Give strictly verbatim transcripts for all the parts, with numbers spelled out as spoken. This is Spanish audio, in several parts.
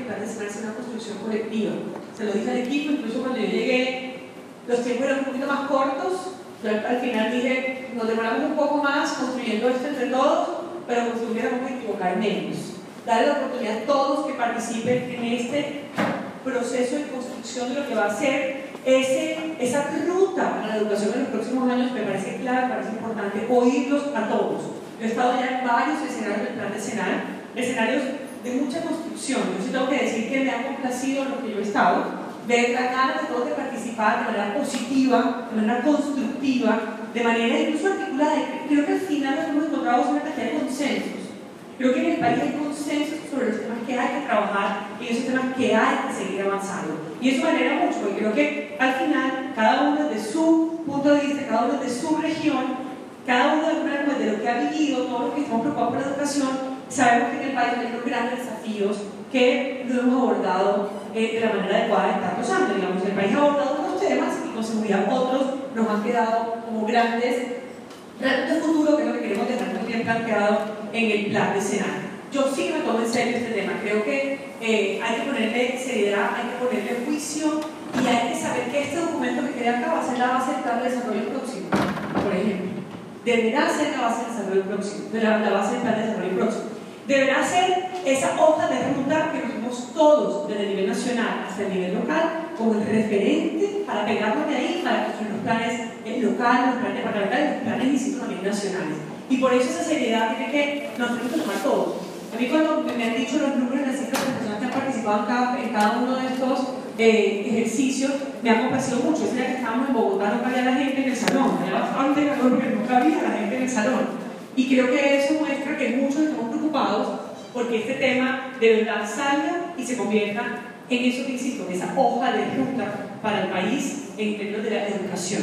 el plan decenal sea una construcción colectiva. Se lo dije al equipo, incluso cuando yo llegué, los tiempos eran un poquito más cortos. Yo al final dije, nos demoramos un poco más construyendo esto entre todos, pero construyéramos a equivocar menos. Darle la oportunidad a todos que participen en este proceso de construcción de lo que va a ser ese, esa ruta para la educación en los próximos años. Me parece clave, me parece importante oírlos a todos. Yo he estado ya en varios escenarios del plan decenal, escenarios de mucha construcción. Yo sí tengo que decir que me ha complacido en lo que yo he estado, ver la ganas de todos de participar de manera positiva, de manera constructiva, de manera incluso articulada. Creo que al final lo que hemos encontrado es una cantidad de consensos. Creo que en el país hay consensos sobre los temas que hay que trabajar y esos temas que hay que seguir avanzando. Y eso me alegra mucho, porque creo que al final, cada uno desde su punto de vista, cada uno desde su región, cada uno de lo que ha vivido, todos los que estamos preocupados por la educación, sabemos que en el país hay unos grandes desafíos que no hemos abordado eh, de la manera adecuada en tantos años. Digamos, el país ha abordado unos temas y con seguridad otros nos han quedado como grandes retos de futuro, que es lo que queremos dejar muy bien planteado en el plan decenal. Yo sí me tomo en serio este tema. Creo que eh, hay que ponerle seriedad, hay que ponerle juicio y hay que saber que este documento que queda acá va a ser la base del plan de desarrollo próximo, por ejemplo. Deberá ser la base del desarrollo próximo, de la, la base del plan de desarrollo próximo. Deberá ser esa hoja de ruta que nos dimos todos, desde el nivel nacional hasta el nivel local, como el referente para pegarnos de ahí, para construir los planes locales, los planes departamentales, los planes institucionales nacionales. Y por eso esa seriedad tiene que, nos tenemos que tomar todos. A mí cuando me han dicho los números de las cifras de personas que han participado en cada, en cada uno de estos eh, ejercicios, me ha complacido mucho. Ese día que estábamos en Bogotá no cabía la gente en el salón, había bastante calor porque no cabía la gente en el salón. Y creo que eso muestra que muchos estamos preocupados porque este tema de verdad salga y se convierta en eso que insisto, en esa hoja de ruta para el país en términos de la educación.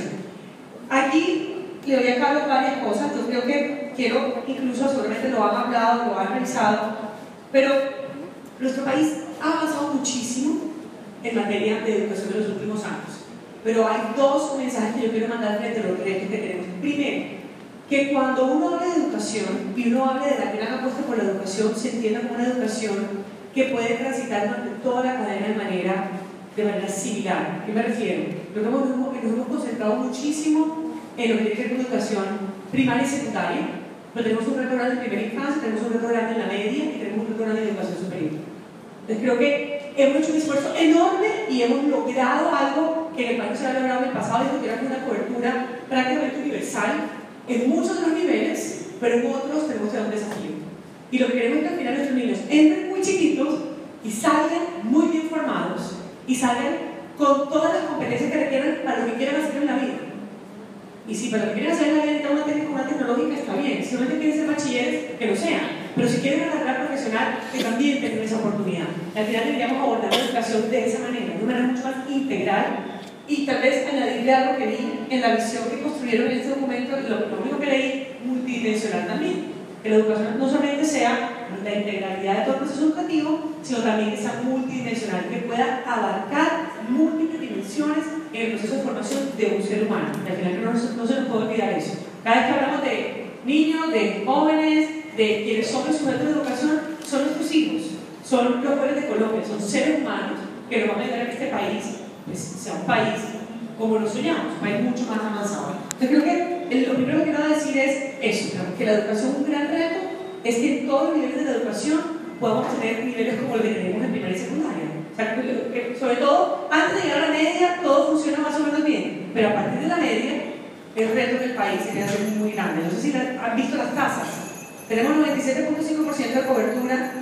Aquí le doy a Carlos varias cosas. Yo creo que quiero, incluso seguramente lo han hablado, lo han revisado, pero nuestro país ha avanzado muchísimo en materia de educación en los últimos años. Pero hay dos mensajes que yo quiero mandar frente a los retos que tenemos. Primero, que cuando uno habla de educación y uno habla de la gran apuesta por la educación, se entienda como una educación que puede transitar durante toda la cadena de manera, de manera similar. ¿A qué me refiero? Lo que hemos, nos hemos concentrado muchísimo en lo que tiene que ver con educación primaria y secundaria, pero tenemos un reto grande en primera infancia, tenemos un reto grande en la media y tenemos un reto grande en educación superior. Entonces creo que hemos hecho un esfuerzo enorme y hemos logrado algo que en el país se ha logrado en el pasado, y que era una cobertura prácticamente universal en muchos de los niveles, pero en otros tenemos que dar un desafío. Y lo que queremos es que al final nuestros niños entren muy chiquitos y salgan muy bien formados y salgan con todas las competencias que requieran para lo que quieran hacer en la vida. Y si para lo que quieren hacer en la vida necesitan una técnica, una tecnológica, está bien. Si solamente quieren ser bachilleres, que lo sean. Pero si quieren una carrera profesional, que también tengan esa oportunidad. Al final deberíamos abordar la educación de esa manera, de una manera mucho más integral. Y tal vez añadirle algo que vi en la visión que construyeron en este documento, lo, lo único que leí, multidimensional también. Que la educación no solamente sea la integralidad de todo el proceso educativo, sino también que sea multidimensional, que pueda abarcar múltiples dimensiones en el proceso de formación de un ser humano. Y al final no, no se nos puede olvidar eso. Cada vez que hablamos de niños, de jóvenes, de quienes son los sujetos de educación, son nuestros hijos, son los jóvenes de Colombia, son seres humanos que nos van a ayudar a que este país pues, sea un país como lo soñamos, un país mucho más avanzado. Entonces creo que el, lo primero que quiero decir es eso, que la educación, un gran reto es que en todos los niveles de la educación podamos tener niveles como los que tenemos en primaria y secundaria. O sea, que, que, sobre todo, antes de llegar a la media, todo funciona más o menos bien, pero a partir de la media, el reto del país se queda muy, muy grande. No sé si la, han visto las tasas. Tenemos noventa y siete punto cinco por ciento de cobertura.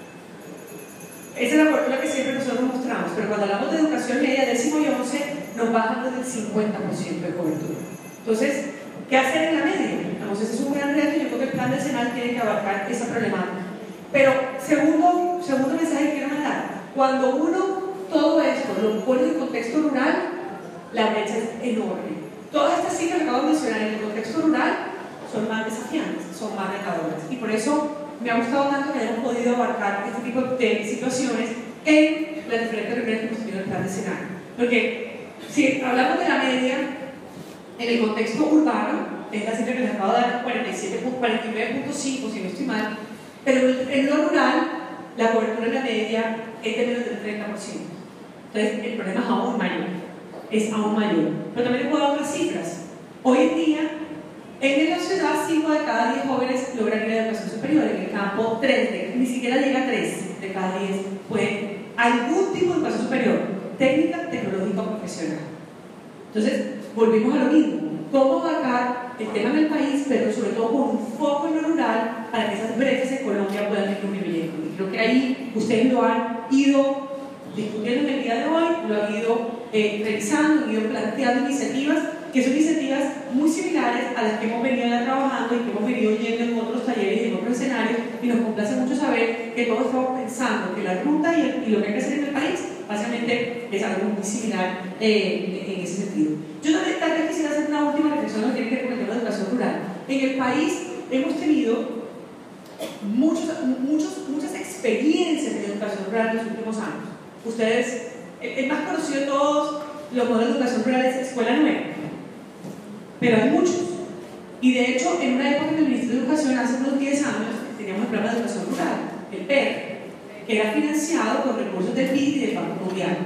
Esa es la cobertura que siempre nosotros mostramos, pero cuando hablamos de educación media, décimo y once, nos bajan desde el cincuenta por ciento de cobertura. Entonces, ¿qué hacer en la media? Entonces, ese es un gran reto y yo creo que el plan decenal tiene que abarcar esa problemática. Pero, segundo, segundo mensaje que quiero mandar, cuando uno todo esto lo pone en el contexto rural, la brecha es enorme. Todas estas cifras que acabo de mencionar en el contexto rural son más desafiantes, son más retadoras. Y por eso me ha gustado tanto que hayamos podido abarcar este tipo de situaciones en las diferentes reuniones que hemos tenido en el plan decenal. Porque si hablamos de la media, en el contexto urbano, es la cifra que les acabo de dar, cuarenta y nueve punto cinco, si no estoy mal, pero en lo rural la cobertura en la media es de menos del treinta por ciento. Entonces, el problema es aún mayor, es aún mayor. Pero también les puedo dar otras cifras. Hoy en día, en la ciudad, cinco de cada diez jóvenes logran ir a educación superior. En el campo, tres de, ni siquiera llega a tres de cada diez pueden algún tipo de educación superior, técnica, tecnológica o profesional. Entonces, volvimos a lo mismo. ¿Cómo abarcar el tema del país, pero sobre todo con un foco en lo rural, para que esas brechas en Colombia puedan disminuir? Creo que ahí ustedes lo han ido discutiendo en el día de hoy, lo han ido eh, revisando, han ido planteando iniciativas que son iniciativas muy similares a las que hemos venido ya trabajando y que hemos venido yendo en otros talleres y en otros escenarios, y nos complace mucho saber que todos estamos pensando que la ruta y, el, y lo que hay que hacer en el país básicamente es algo muy similar eh, en ese sentido. Yo también tal vez quisiera hacer una última reflexión que tiene que ver con el tema de educación rural. En el país hemos tenido muchos, muchos, muchas experiencias de educación rural en los últimos años. Ustedes, el, el más conocido de todos los modelos de educación rural es Escuela Nueva, pero hay muchos. Y de hecho, en una época en el Ministerio de Educación, hace unos diez años, teníamos el programa de educación rural, el P E R, que era financiado con recursos del B I D y del Banco Mundial.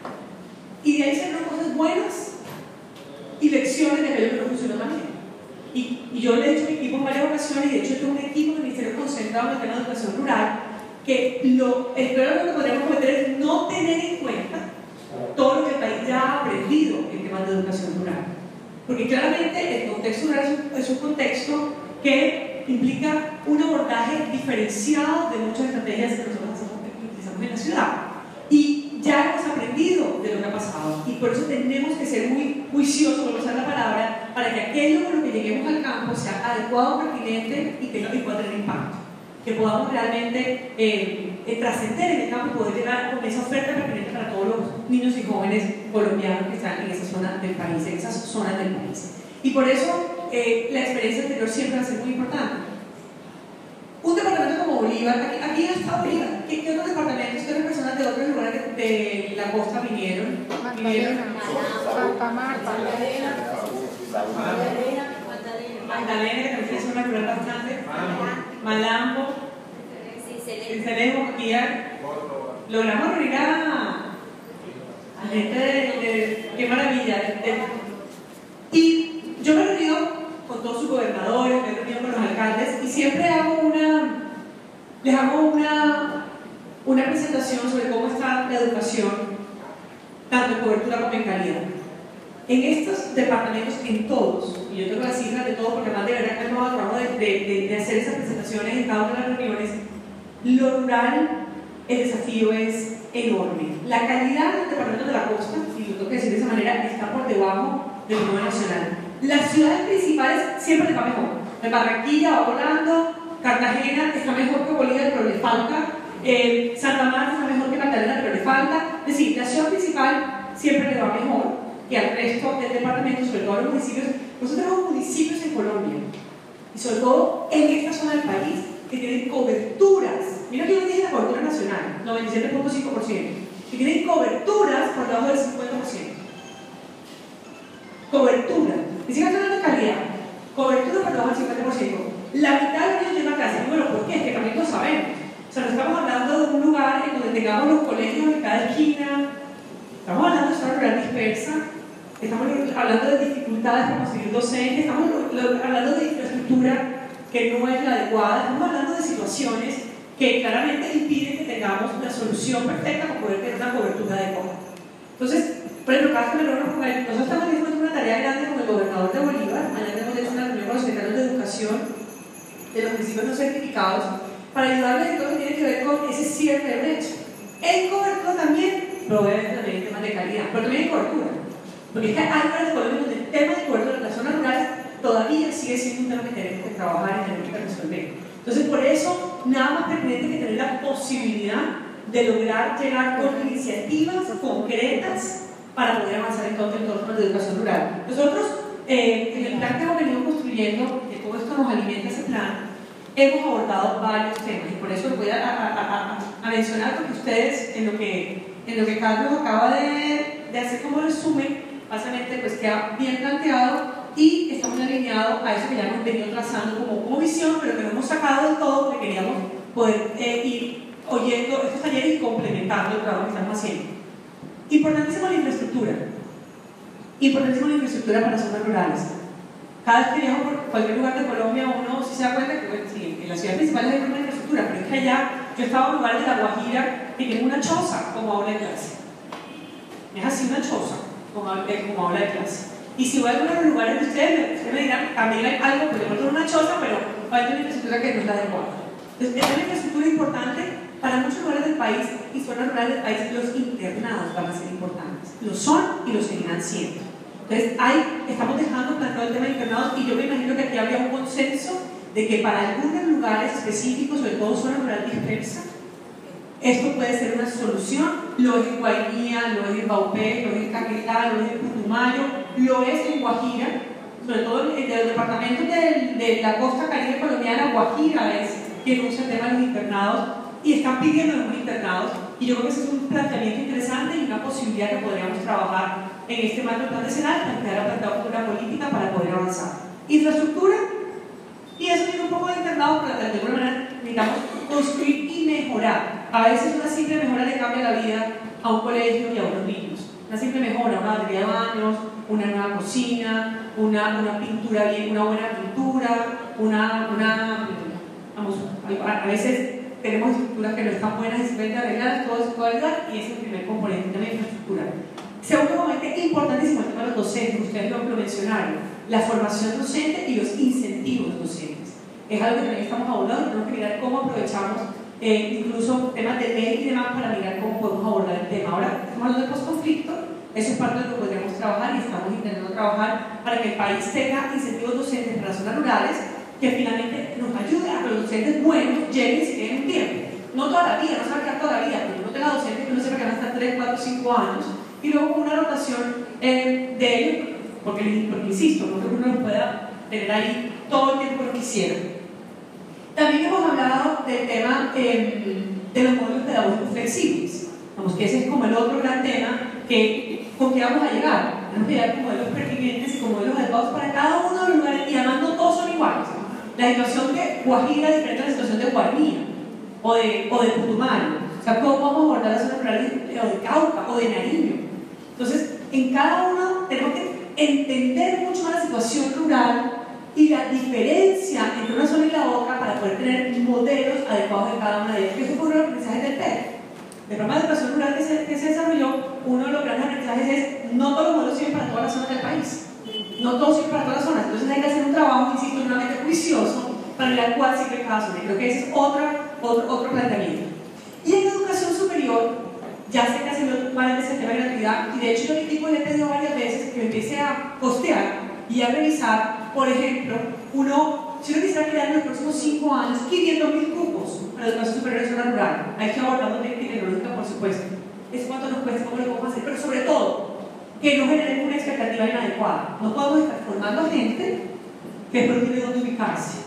Y de ahí salieron cosas buenas y lecciones de aquello que no funcionó tan bien. Y, y yo le he dicho a mi equipo en varias ocasiones, y de hecho tengo un equipo del Ministerio concentrado en el tema de educación rural, que lo, el problema que podríamos cometer es no tener en cuenta todo lo que el país ya ha aprendido en temas de educación rural. Porque claramente el contexto rural es un, es un contexto que implica un abordaje diferenciado de muchas estrategias que nosotros utilizamos en la ciudad. Y ya hemos aprendido de lo que ha pasado. Y por eso tenemos que ser muy juiciosos, por usar la palabra, para que aquello con lo que lleguemos al campo sea adecuado, pertinente y que no pueda tener impacto. Que podamos realmente eh, eh, trascender en el campo y poder llegar con esa oferta pertinente para todos los niños y jóvenes colombianos que están en esa zona del país, en esas zonas del país. Y por eso eh, la experiencia anterior siempre va a ser muy importante. Un departamento como Bolívar, aquí, aquí está Bolívar. ¿Qué, ¿Qué otros departamentos, qué otras personas de otros lugares de, de la costa vinieron? ¿Vinieron? Santa Marta, Magdalena, que también es una ciudad bastante. Malambo, Cincelejo, aquí logramos reunir a, a gente de, de, qué maravilla. De, de, y yo me he reunido con todos sus gobernadores, me he reunido con los alcaldes y siempre hago una, les hago una, una presentación sobre cómo está la educación, tanto en cobertura como en calidad. En estos departamentos, en todos, y yo tengo las cifras de todos porque además de verdad que hemos acabado de, de, de hacer esas presentaciones en cada una de las reuniones, lo rural, el desafío es enorme. La calidad de los departamentos de la costa, y lo tengo que decir de esa manera, está por debajo del nivel nacional. Las ciudades principales siempre les va mejor. En Barranquilla, va volando, Cartagena está mejor que Bolívar, pero le falta. Eh, Santa Marta está mejor que Magdalena, pero le falta. Es decir, la ciudad principal siempre le va mejor que al resto del departamento, sobre todo a los municipios. Nosotros tenemos municipios en Colombia, y sobre todo en esta zona del país, que tienen coberturas. Mira que yo dije la cobertura nacional, noventa y siete punto cinco por ciento, que tienen coberturas por debajo del cincuenta por ciento. Cobertura. Y sigan hablando de calidad. Cobertura por debajo del cincuenta por ciento. La mitad de los niños llegan a clase. Bueno, ¿por qué? Es que también lo sabemos. O sea, no estamos hablando de un lugar en donde tengamos los colegios en cada esquina. Estamos hablando de zona rural dispersa. Estamos hablando de dificultades para conseguir docentes. Estamos hablando de infraestructura que no es la adecuada. Estamos hablando de situaciones que claramente impiden que tengamos una solución perfecta para poder tener una cobertura adecuada. Entonces, por ejemplo, cada vez que me reúno con él, nosotros estamos haciendo una tarea grande con el gobernador de Bolívar. Mañana hemos hecho una reunión con los secretarios de educación de los municipios no certificados para ayudarles en todo lo que tiene que ver con ese cierre de brecha. En cobertura también, pero obviamente también temas de calidad, pero también en cobertura. Porque es que hay lugares de Colombia donde el tema de cobertura en las zonas rurales todavía sigue siendo un tema que tenemos que trabajar y tenemos que resolver. Entonces, por eso, nada más pertinente que tener la posibilidad de lograr llegar con iniciativas concretas para poder avanzar en todo el entorno de educación rural. Nosotros, eh, en el plan que hemos venido construyendo, que todo esto nos alimenta ese plan, hemos abordado varios temas y por eso les voy a, a, a, a, a mencionar, porque ustedes, en lo que, en lo que Carlos acaba de, de hacer como resumen, básicamente pues queda bien planteado y está muy alineado a eso que ya hemos venido trazando como, como visión, pero que no hemos sacado del todo, porque queríamos poder eh, ir oyendo estos talleres y complementando el trabajo que estamos haciendo. Importantísimo la infraestructura. Importantísimo la infraestructura para las zonas rurales. Cada vez que viajo por cualquier lugar de Colombia, uno sí se da cuenta que, bueno, sí, en las ciudades principales hay una infraestructura, pero es que allá, yo estaba en lugares de La Guajira que tienen una choza como aula de clase. Es así una choza como, como aula de clase. Y si voy a algunos lugares de ustedes, ustedes me dirán, también hay algo, porque no tengo una choza, pero hay una infraestructura que no es la adecuada. Entonces, es una infraestructura importante para muchos lugares del país y zonas rurales del país. Los internados van a ser importantes. Lo son y lo seguirán siendo. Entonces, hay, estamos dejando planteado el tema de internados y yo me imagino que aquí habría un consenso de que para algunos lugares específicos, sobre todo zonas rurales dispersas, esto puede ser una solución. Lo es en Guainía, lo es en Baupé, lo es en Caquetá, lo es en Putumayo, lo es en Guajira, sobre todo en los departamentos de, de la costa caribe colombiana. Guajira es quien usa el tema de los internados y están pidiendo los internados, y yo creo que ese es un planteamiento interesante y una posibilidad que podríamos trabajar en este marco del plan decenal, plantear planteado una política para poder avanzar. Infraestructura, y eso tiene un poco de internados, pero de alguna manera necesitamos construir y mejorar. A veces una simple mejora le cambia la vida a un colegio y a unos niños. Una simple mejora, una batería de baños, una nueva cocina, una, una pintura bien, una buena pintura, una, una vamos, a, a veces tenemos estructuras que no están buenas y simplemente arregladas, todo eso puede ayudar, y ese es el primer componente de la infraestructura. Segundo componente importantísimo, el tema de los docentes, ustedes lo, lo mencionaron, la formación docente y los incentivos docentes. Es algo que también estamos abordando, tenemos que mirar cómo aprovechamos eh, incluso temas de ley y demás para mirar cómo podemos abordar el tema. Ahora estamos hablando de post-conflicto, eso es parte de lo que podríamos trabajar y estamos intentando trabajar para que el país tenga incentivos docentes para las zonas rurales que finalmente nos ayuden a que los docentes buenos lleguen y se queden un tiempo. No toda la vida, no se va a quedar toda la vida, porque uno tenga docentes que uno sepa que van a estar tres, cuatro, cinco años y luego con una rotación eh, de ellos, porque, porque insisto, no creo que uno los pueda tener ahí todo el tiempo que quisiera. También hemos hablado del tema eh, de los modelos pedagógicos flexibles. Vamos, que ese es como el otro gran tema que, con que vamos a llegar. Vamos a llegar con modelos pertinentes y con modelos adecuados para cada uno de los lugares, y además no todos son iguales. La situación de Guajira es diferente a la situación de Guainía o de, o de Putumayo. O sea, cómo vamos a abordar las zonas rurales o de Cauca o de Nariño. Entonces, en cada uno tenemos que entender mucho más la situación rural y la diferencia entre una zona y la otra para poder tener modelos adecuados en cada una de ellas. Eso fue uno de los aprendizajes del P E R. El programa de educación rural que se, que se desarrolló, uno de los grandes aprendizajes es no todos los modelos sirven para todas las zonas del país. No todos sirven para todas las zonas. Entonces hay que hacer un trabajo, insisto, realmente juicioso para mirar cuál sirve cada zona. Y creo que ese es otra, otro, otro planteamiento. Y en educación superior, ya sé que haciendo más de ese tema de gratuidad, y de hecho yo le he pedido varias veces que me empiece a costear y a revisar, por ejemplo, uno, si uno quisiera crear en los próximos cinco años quinientos mil cupos para la educación superior en zona rural. Hay que abordar de tecnológica, por supuesto. Es cuánto nos cuesta, cómo lo podemos hacer, pero sobre todo, que no generemos una expectativa inadecuada. No podemos estar formando a gente que después no tiene dónde ubicarse.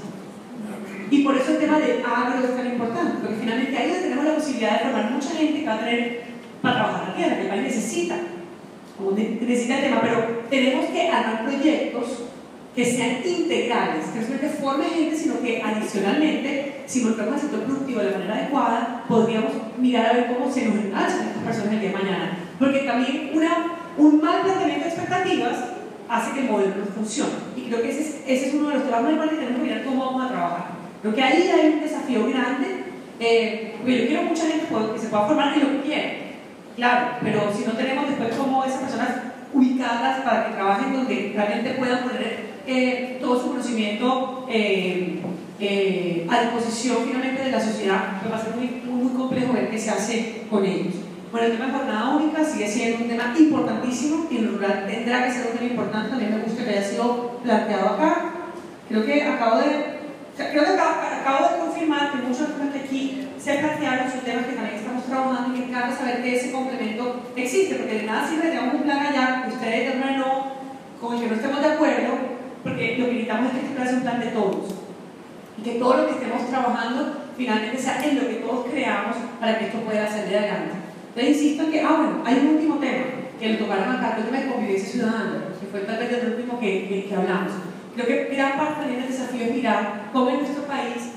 Y por eso el tema del agro es tan importante, porque finalmente ahí donde tenemos la posibilidad de formar mucha gente que va a tener para trabajar la tierra, que el país necesita, como necesita el tema, pero tenemos que armar proyectos que sean integrales, que no solamente formen gente, sino que adicionalmente, si involucramos al sector productivo de la manera adecuada, podríamos mirar a ver cómo se nos enganchan estas personas el día de mañana. Porque también una, un mal planteamiento de expectativas hace que el modelo no funcione. Y creo que ese es, ese es uno de los temas más importantes que tenemos que mirar cómo vamos a trabajar. Creo que ahí hay un desafío grande, eh, porque yo quiero mucha gente que se pueda formar en lo que quiera, claro, pero si no tenemos después cómo esas personas ubicadas para que trabajen donde realmente puedan poner eh, todo su conocimiento eh, eh, a disposición finalmente de la sociedad, pues va a ser muy, muy, muy complejo ver qué se hace con ellos. Bueno, el tema de jornada única sigue siendo un tema importantísimo y en lo rural tendrá que ser un tema importante. También me gusta que haya sido planteado acá. Creo que acabo de, o sea, creo que acabo, acabo de confirmar que muchos de aquí se plantearon sus temas que también estamos trabajando, y me encanta saber que ese complemento existe, porque de nada sirve tener un plan allá que ustedes de una no, con el que no estemos de acuerdo, porque lo que necesitamos es que este plan sea un plan de todos y que todo lo que estemos trabajando finalmente sea en lo que todos creamos para que esto pueda salir adelante. Entonces insisto en que, ah bueno, hay un último tema que le tocaron acá, que es el tema de convivencia ciudadana, que fue tal vez el último que, que, que hablamos. Creo que gran parte también del desafío es mirar cómo en nuestro país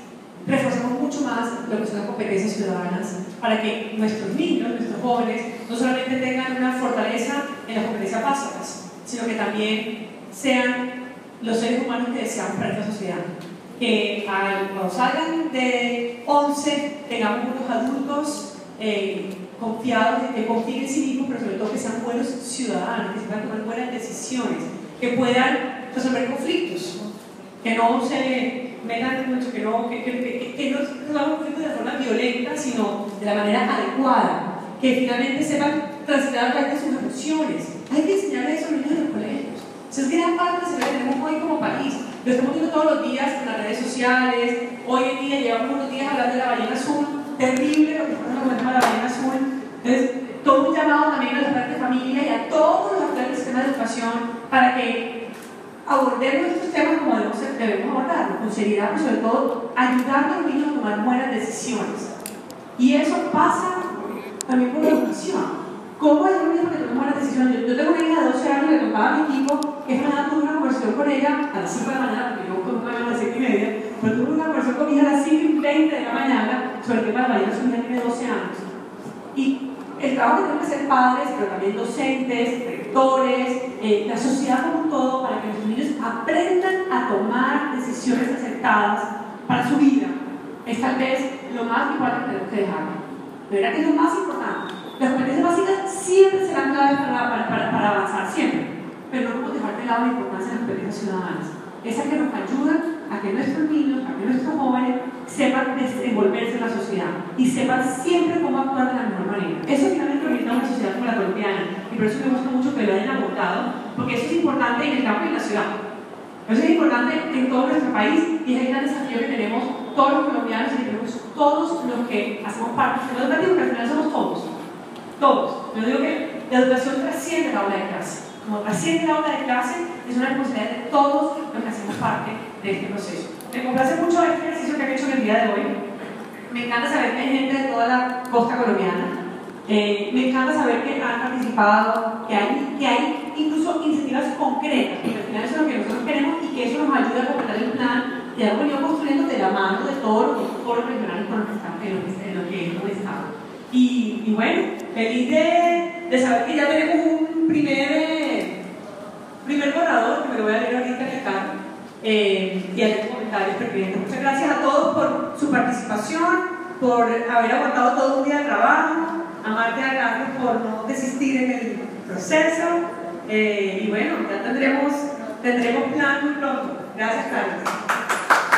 reforzamos mucho más lo que son las competencias ciudadanas para que nuestros niños, nuestros jóvenes, no solamente tengan una fortaleza en las competencias básicas, sino que también sean los seres humanos que deseamos para esta sociedad. Que al, cuando salgan de once tengamos unos adultos eh, confiados, que confíen en sí mismos, pero sobre todo que sean buenos ciudadanos, que sepan tomar buenas decisiones, que puedan resolver conflictos, que no se metan mucho, que no, que, que, que, que no resolvan conflictos de forma violenta, sino de la manera adecuada, que finalmente sepan transitar a través de sus emociones. Hay que enseñarles eso a los niños en los colegios. Eso es gran parte de lo que tenemos hoy como país. Lo estamos viendo todos los días en las redes sociales. Hoy en día llevamos unos días hablando de la ballena azul. Terrible lo que estamos hablando de la ballena azul. Entonces, todo un llamado también a los padres de familia y a todos los actores del sistema de educación para que abordemos estos temas como debemos, debemos abordarlos, con seriedad, pero sobre todo ayudando a los niños a tomar buenas decisiones. Y eso pasa también por la educación. ¿Cómo es un niño que toma buenas decisiones? Yo, yo tengo una hija de doce años que le tocaba a mi equipo, que esta mañana tuve una conversación con ella a las cinco de la mañana, porque yo con una a las siete y media, pero tuve una conversación con mi hija a las cinco y veinte de la mañana sobre el tema de la ballena. Su hija tiene doce años. Y el trabajo que tienen que hacer padres, pero también docentes, rectores, eh, la sociedad como un todo, para que los niños aprendan a tomar decisiones acertadas para su vida, es tal vez lo más importante que tenemos que dejar. De verdad que es lo más importante. Las competencias básicas siempre serán claves para, para, para, para avanzar, siempre, pero no podemos dejar de lado la importancia de las competencias ciudadanas. Esas que nos ayudan a que nuestros niños, a que nuestros jóvenes sepan desenvolverse en la sociedad y sepan siempre cómo actuar de la mejor manera. Eso finalmente orienta a una sociedad como la colombiana, y por eso me gusta mucho que lo hayan abordado, porque eso es importante en el campo y en la ciudad. Eso es importante en todo nuestro país y es el gran desafío que tenemos todos los colombianos y que tenemos todos los que hacemos parte del sistema educativo, que al final somos todos. Todos. Yo digo que la educación trasciende la aula de clase. Como trasciende la aula de clase, es una responsabilidad de todos los que hacemos parte de este proceso. Me complace mucho este ejercicio que han hecho en el día de hoy. Me encanta saber que hay gente de toda la costa colombiana. Eh, me encanta saber que han participado, que hay, que hay incluso iniciativas concretas, porque al final eso es lo que nosotros queremos y que eso nos ayuda a completar el plan que hemos venido construyendo de la mano de todos los foros regionales con los que estamos, en los que hemos estado. Y, y bueno, feliz de, de saber que ya tenemos un primer, eh, primer borrador, que me lo voy a leer ahorita en el carro, eh, y hay comentarios pertinentes. Muchas gracias a todos por su participación, por haber aguantado todo un día de trabajo, a Marta y a Carlos por no desistir en el proceso, eh, y bueno, ya tendremos, tendremos plan muy pronto. Gracias, Carlos.